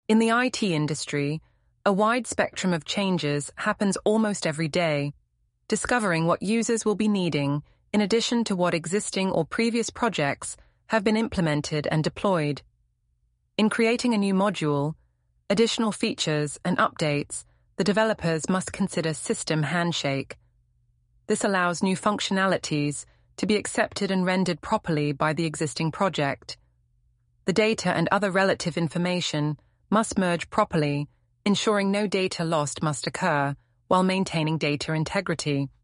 In the IT industry, a wide spectrum of changes happens almost every day. Discovering what users will be needing, in addition to what existing or previous projects have been implemented and deployed. In creating a new module, additional features and updates, the developers must consider system handshake. This allows new functionalities to be accepted and rendered properly by the existing project. The data and other relative information must merge properly, ensuring no data loss must occur while maintaining data integrity.